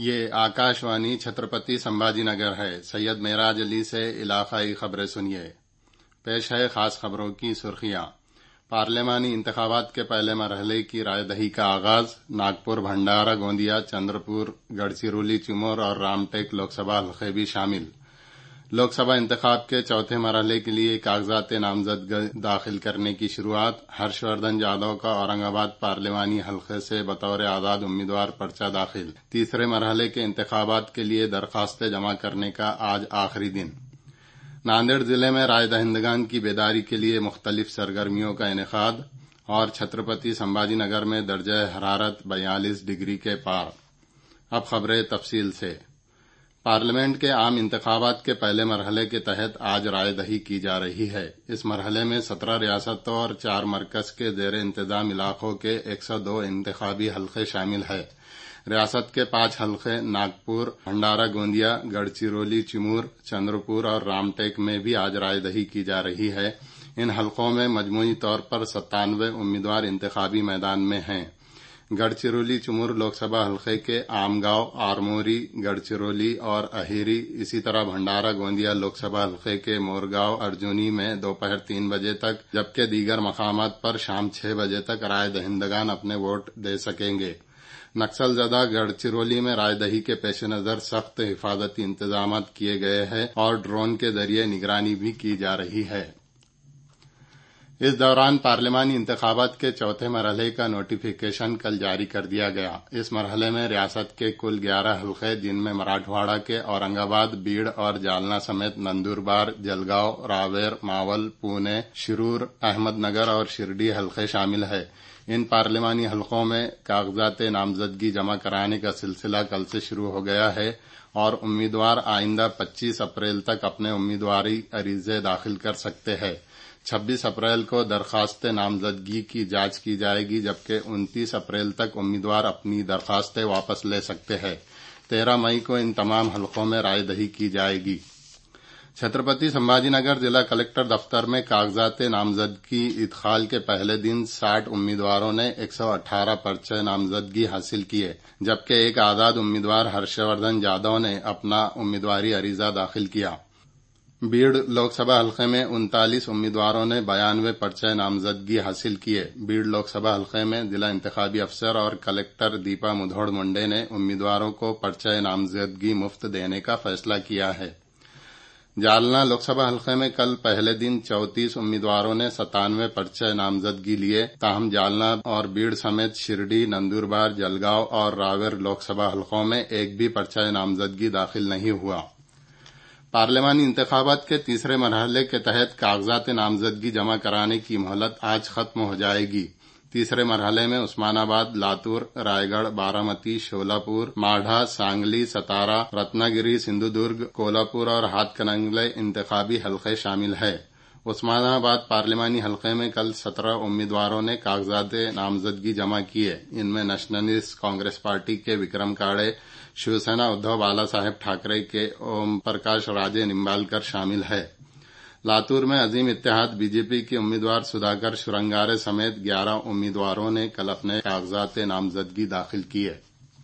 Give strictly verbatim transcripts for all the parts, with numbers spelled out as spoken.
یہ آکاشوانی چھترپتی سمبھاجی نگر ہے۔ سید معراج علی سے علاقائی خبریں سنیے۔ پیش ہے خاص خبروں کی سرخیاں۔ پارلیمانی انتخابات کے پہلے مرحلے کی رائے دہی کا آغاز۔ ناگپور، بھنڈارا، گوندیا، چندرپور، گڑچرولی، چمور اور رام ٹیک لوک سبھا حلقے بھی شامل۔ لوک سبھا انتخاب کے چوتھے مرحلے کے لیے کاغذات نامزدگی داخل کرنے کی شروعات۔ ہرش وردھن یادو کا اورنگ آباد پارلیمانی حلقے سے بطور آزاد امیدوار پرچہ داخل۔ تیسرے مرحلے کے انتخابات کے لیے درخواستیں جمع کرنے کا آج آخری دن۔ ناندیڑ ضلع میں رائے دہندگان کی بیداری کے لیے مختلف سرگرمیوں کا انعقاد۔ اور چھترپتی سمبھاجی نگر میں درجہ حرارت بیالیس ڈگری کے پار۔ اب خبریں تفصیل سے۔ پارلیمنٹ کے عام انتخابات کے پہلے مرحلے کے تحت آج رائے دہی کی جا رہی ہے۔ اس مرحلے میں سترہ ریاستوں اور چار مرکز کے زیر انتظام علاقوں کے ایک سو دو انتخابی حلقے شامل ہیں۔ ریاست کے پانچ حلقے ناگپور، بھنڈارا، گوندیا، گڑچرولی، چمور، چندرپور اور رام ٹیک میں بھی آج رائے دہی کی جا رہی ہے۔ ان حلقوں میں مجموعی طور پر ستانوے امیدوار انتخابی میدان میں ہیں۔ گڑچرولی چمور لوک سبھا حلقے کے آمگاؤں، آرموری، گڑچرولی اور اہیری، اسی طرح بھنڈارا گوندیا لوک سبھا حلقے کے مورگاؤں، ارجونی میں دوپہر تین بجے تک جبکہ دیگر مقامات پر شام چھ بجے تک رائے دہندگان اپنے ووٹ دے سکیں گے۔ نکسل زدہ گڑچرولی میں رائے دہی کے پیش نظر سخت حفاظتی انتظامات کیے گئے ہیں اور ڈرون کے ذریعے نگرانی بھی کی جا رہی ہے۔ اس دوران پارلیمانی انتخابات کے چوتھے مرحلے کا نوٹیفیکیشن کل جاری کر دیا گیا۔ اس مرحلے میں ریاست کے کل گیارہ حلقے جن میں مراٹھواڑہ کے اورنگ آباد، بیڑ اور جالنا سمیت نندوربار، جلگاؤں، راویر، ماول، پونے، شرور، احمد نگر اور شرڈی حلقے شامل ہیں۔ ان پارلیمانی حلقوں میں کاغذات نامزدگی جمع کرانے کا سلسلہ کل سے شروع ہو گیا ہے اور امیدوار آئندہ پچیس اپریل تک اپنے امیدواری عریضے داخل کر سکتے ہیں۔ چھبیس اپریل کو درخواست نامزدگی کی جانچ کی جائے گی جبکہ انتیس اپریل تک امیدوار اپنی درخواستیں واپس لے سکتے ہیں۔ تیرہ مئی کو ان تمام حلقوں میں رائے دہی کی جائے گی۔ چھترپتی سمبھاجی نگر ضلع کلکٹر دفتر میں کاغذات نامزدگی ادخال کے پہلے دن ساٹھ امیدواروں نے ایک سو اٹھارہ پرچے نامزدگی حاصل کیے جبکہ ایک آزاد امیدوار ہرش وردھن یادو نے اپنا امیدواری عریضہ داخل کیا۔ بیڑ لوک سبھا حلقے میں انتالیس امیدواروں نے بیانوے پرچے نامزدگی حاصل کیے۔ بیڑ لوک سبھا حلقے میں ضلع انتخابی افسر اور کلکٹر دیپا مدھوڑ منڈے نے امیدواروں کو پرچے نامزدگی مفت دینے کا فیصلہ کیا ہے۔ جالنا لوک سبھا حلقے میں کل پہلے دن چونتیس امیدواروں نے ستانوے پرچے نامزدگی لیے، تاہم جالنا اور بیڑ سمیت شرڈی، نندوربار، جلگاؤں اور راویر لوک سبھا حلقوں میں ایک بھی پرچہ نامزدگی داخل نہیں ہوا۔ پارلیمانی انتخابات کے تیسرے مرحلے کے تحت کاغذات نامزدگی جمع کرانے کی مہلت آج ختم ہو جائے گی۔ تیسرے مرحلے میں عثمان آباد، لاتور، رائے گڑھ، بارہ متی، شولاپور، ماڑھا، سانگلی، ستارا، رتنا گیری، سندھو درگ، کولہاپور اور ہاتھ کنگلے انتخابی حلقے شامل ہیں۔ عثمان آباد پارلیمانی حلقے میں کل سترہ امیدواروں نے کاغذات نامزدگی جمع کیے۔ ان میں نیشنلسٹ کانگریس پارٹی کے وکرم کاڑے، شیو سینا ادھو بالا صاحب ٹھاکرے کے اوم پرکاش راجے نمبالکر شامل ہیں۔ لاتور میں عظیم اتحاد بی جے پی کے امیدوار سدھاکر شرنگارے سمیت گیارہ امیدواروں نے کل اپنے کاغذات نامزدگی داخل کیے۔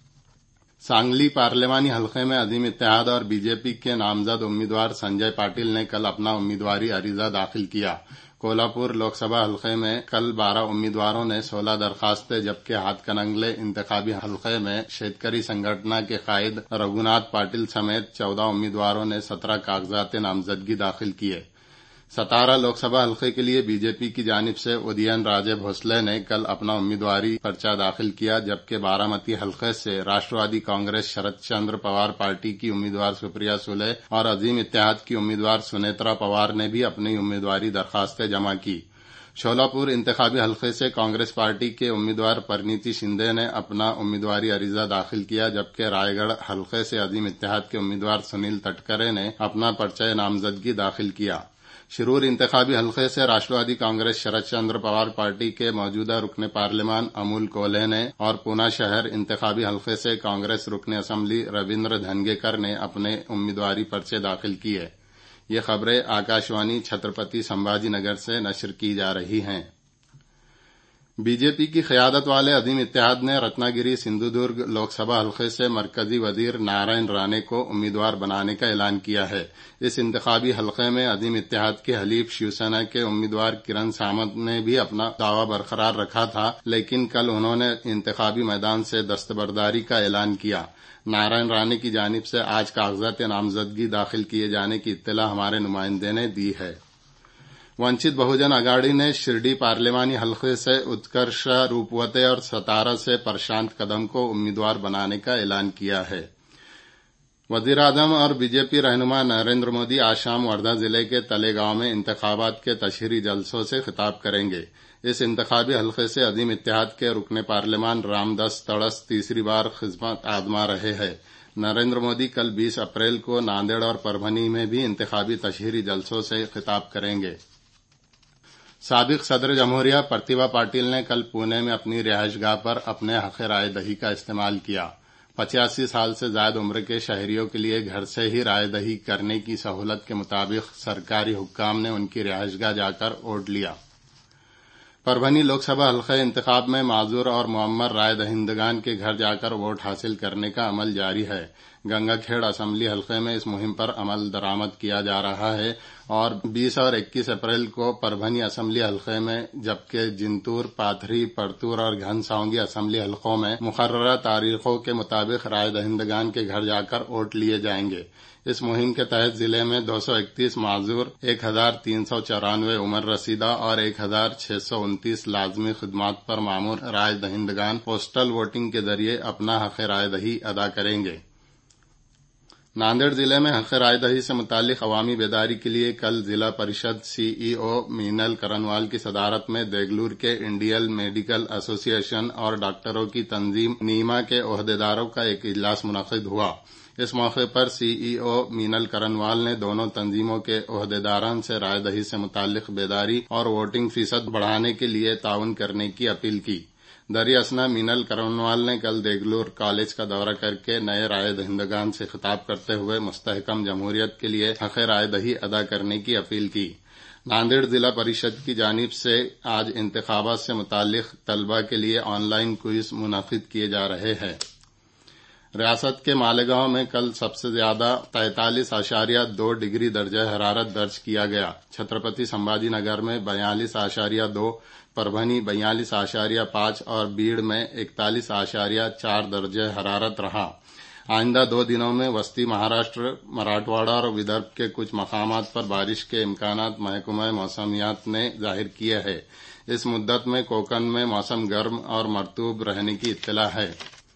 سانگلی پارلیمانی حلقے میں عظیم اتحاد اور بی جے پی کے نامزد امیدوار سنجے پاٹل نے کل اپنا امیدواری عریضہ داخل کیا۔ کولہاپور لوک سبھا حلقے میں کل بارہ امیدواروں نے سولہ درخواستیں جبکہ ہاتھ کنگلے انتخابی حلقے میں شیتکری سنگھٹنا کے قائد رگھوناتھ پاٹل سمیت چودہ امیدواروں نے سترہ کاغذات نامزدگی داخل کیے۔ ستارہ لوک سبھا حلقے کے لیے بی جے پی کی جانب سے ادین راجے بھوسلے نے کل اپنا امیدواری پرچہ داخل کیا جبکہ بارہ متی حلقے سے راشٹروادی کانگریس شرد چندر پوار پارٹی کی امیدوار سپریا سولے اور عظیم اتحاد کی امیدوار سنیترا پوار نے بھی اپنی امیدواری درخواستیں جمع کی۔ شولاپور انتخابی حلقے سے کانگریس پارٹی کے امیدوار پرنیتی شندے نے اپنا امیدواری عریضہ داخل کیا جبکہ رائے گڑھ حلقے سے عظیم اتحاد کے امیدوار سنیل تٹکرے نے اپنا پرچہ نامزدگی داخل کیا۔ شرور انتخابی حلقے سے راشٹروادی کانگریس شرد چندر پوار پارٹی کے موجودہ رکن پارلیمان امول کولہے نے اور پونا شہر انتخابی حلقے سے کانگریس رکن اسمبلی رویندر دھنگیکر نے اپنے امیدواری پرچے داخل کیے۔ یہ خبریں آکاشوانی چھترپتی سمبھاجی نگر سے نشر کی جا رہی ہیں۔ بی جے پی کی قیادت والے عظیم اتحاد نے رتنا گیری سندھو درگ لوک سبھا حلقے سے مرکزی وزیر نارائن رانے کو امیدوار بنانے کا اعلان کیا ہے۔ اس انتخابی حلقے میں عظیم اتحاد کے حلیف شیو سینا کے امیدوار کرن سامنت نے بھی اپنا دعوی برقرار رکھا تھا، لیکن کل انہوں نے انتخابی میدان سے دستبرداری کا اعلان کیا۔ نارائن رانے کی جانب سے آج کاغذات نامزدگی داخل کیے جانے کی اطلاع ہمارے نمائندے نے دی ہے۔ ونچت بہوجن اگاڑی نے شرڈی پارلیمانی حلقے سے اتکرشا روپوتے اور ستارا سے پرشانت قدم کو امیدوار بنانے کا اعلان کیا ہے۔ وزیر اعظم اور بی جے پی رہنما نریندر مودی آج شام وردھا ضلع کے تلے گاؤں میں انتخابات کے تشہیری جلسوں سے خطاب کریں گے۔ اس انتخابی حلقے سے عظیم اتحاد کے رکن پارلیمان رام داس تڑس تیسری بار خدمت آزما رہے ہیں۔ نریندر مودی کل بیس اپریل کو ناندیڑ اور پربھنی میں بھی انتخابی تشہیری جلسوں سے خطاب کریں گے۔ سابق صدر جمہوریہ پرتیبھا پاٹل نے کل پونے میں اپنی رہائش گاہ پر اپنے حق رائے دہی کا استعمال کیا۔ پچاسی سال سے زائد عمر کے شہریوں کے لیے گھر سے ہی رائے دہی کرنے کی سہولت کے مطابق سرکاری حکام نے ان کی رہائش گاہ جا کر ووٹ لیا۔ پربھنی لوک سبھا حلقہ انتخاب میں معذور اور معمر رائے دہندگان کے گھر جا کر ووٹ حاصل کرنے کا عمل جاری ہے۔ گنگا کھیڑ اسمبلی حلقے میں اس مہم پر عمل درآمد کیا جا رہا ہے اور بیس اور اکیس اپریل کو پربھنی اسمبلی حلقے میں جبکہ جنتور، پاتھری، پرتور اور گھن ساؤنگی اسمبلی حلقوں میں مقررہ تاریخوں کے مطابق رائے دہندگان کے گھر جا کر ووٹ لیے جائیں گے۔ اس مہم کے تحت ضلع میں دو سو اکتیس معذور، ایک ہزار تین سو چورانوے عمر رسیدہ اور ایک ہزار چھ سو انتیس لازمی خدمات پر مامور رائے دہندگان پوسٹل ووٹنگ کے ذریعے اپنا حق رائے دہی ادا کریں گے۔ ناندیڑ ضلع میں حق رائے دہی سے متعلق عوامی بیداری کے لیے کل ضلع پریشد سی ای او مینل کرنوال کی صدارت میں دیگلور کے انڈین میڈیکل ایسوسی ایشن اور ڈاکٹروں کی تنظیم نیما کے عہدیداروں کا ایک اجلاس منعقد ہوا۔ اس موقع پر سی ای او مینل کرنوال نے دونوں تنظیموں کے عہدیداران سے رائے دہی سے متعلق بیداری اور ووٹنگ فیصد بڑھانے کے لیے تعاون کرنے کی اپیل کی۔ دری اثنا مینل کرنوال نے کل دیگلور کالج کا دورہ کر کے نئے رائے دہندگان سے خطاب کرتے ہوئے مستحکم جمہوریت کے لیے حق رائے دہی ادا کرنے کی اپیل کی۔ ناندیڑ ضلع پریشد کی جانب سے آج انتخابات سے متعلق طلبہ کے لیے آن لائن کوئز منعقد کیے جا رہے ہیں۔ ریاست کے مالیگاؤں میں کل سب سے زیادہ تینتالیس اشاریہ دو ڈگری درجہ حرارت درج کیا گیا۔ چھترپتی سمبھاجی نگر میں بیالیس اشاریہ دو، پربھنی بیالیس اشاریہ پانچ اور بیڑ میں اکتالیس اشاریہ چار درجہ حرارت رہا۔ آئندہ دو دنوں میں وسطی مہاراشٹر، مراٹھواڑہ اور ودربھ کے کچھ مقامات پر بارش کے امکانات محکمہ موسمیات نے ظاہر کیے ہیں۔ اس مدت میں کوکن میں موسم گرم اور مرطوب رہنے کی اطلاع ہے۔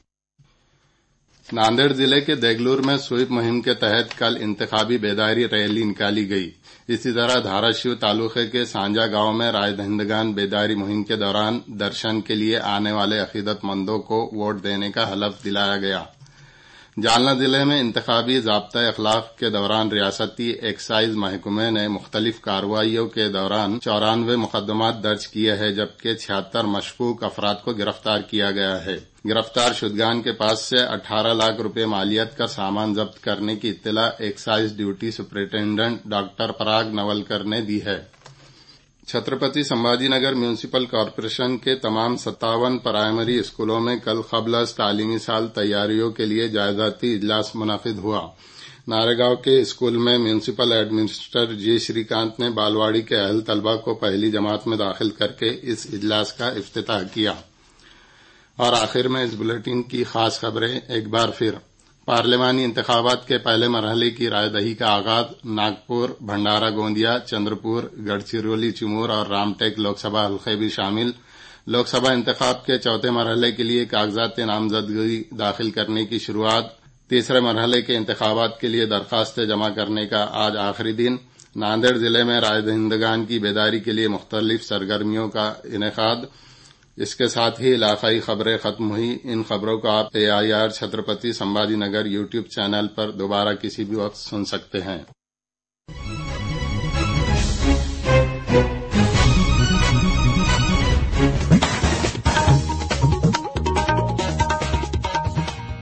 ناندیڑ ضلع کے دیگلور میں سویپ مہم کے تحت کل انتخابی بیداری ریلی نکالی گئی۔ اسی طرح دھاراشیو تعلقے کے سانجا گاؤں میں رائے دہندگان بیداری مہم کے دوران درشن کے لیے آنے والے عقیدت مندوں کو ووٹ دینے کا حلف دلایا گیا۔ جالنا ضلع میں انتخابی ضابطۂ اخلاق کے دوران ریاستی ایکسائز محکمے نے مختلف کارروائیوں کے دوران چورانوے مقدمات درج کیے ہیں، جبکہ چھہتر مشکوک افراد کو گرفتار کیا گیا ہے۔ گرفتار شدگان کے پاس سے اٹھارہ لاکھ روپے مالیت کا سامان ضبط کرنے کی اطلاع excise duty superintendent doctor Parag Navalkar نے دی ہے۔ چھترپتی سمبھاجی نگر میونسپل کارپوریشن کے تمام ستاون پرائمری اسکولوں میں کل قبل از تعلیمی سال تیاریوں کے لیے جائزاتی اجلاس منعقد ہوا۔ نارے گاؤں کے اسکول میں میونسپل ایڈمنسٹریٹر جی شری کانت نے بالواڑی کے اہل طلبہ کو پہلی جماعت میں داخل کر کے اس اجلاس کا افتتاح کیا۔ اور آخر میں اس بلیٹن کی خاص خبریں ایک بار پھر۔ پارلیمانی انتخابات کے پہلے مرحلے کی رائے دہی کا آغاز ناگپور، بھنڈارا گوندیا، چندرپور، گڑچرولی چمور اور رام ٹیک لوک سبھا حلقے بھی شامل۔ لوک سبھا انتخاب کے چوتھے مرحلے کے لیے کاغذات نامزدگی داخل کرنے کی شروعات۔ تیسرے مرحلے کے انتخابات کے لیے درخواستیں جمع کرنے کا آج آخری دن۔ ناندیڑ ضلع میں رائے دہندگان کی بیداری کے لیے مختلف سرگرمیوں کا انعقاد۔ اس کے ساتھ ہی علاقائی خبریں ختم ہوئی۔ ان خبروں کو آپ A I R Chhatrapati Sambhaji Nagar YouTube channel پر دوبارہ کسی بھی وقت سن سکتے ہیں۔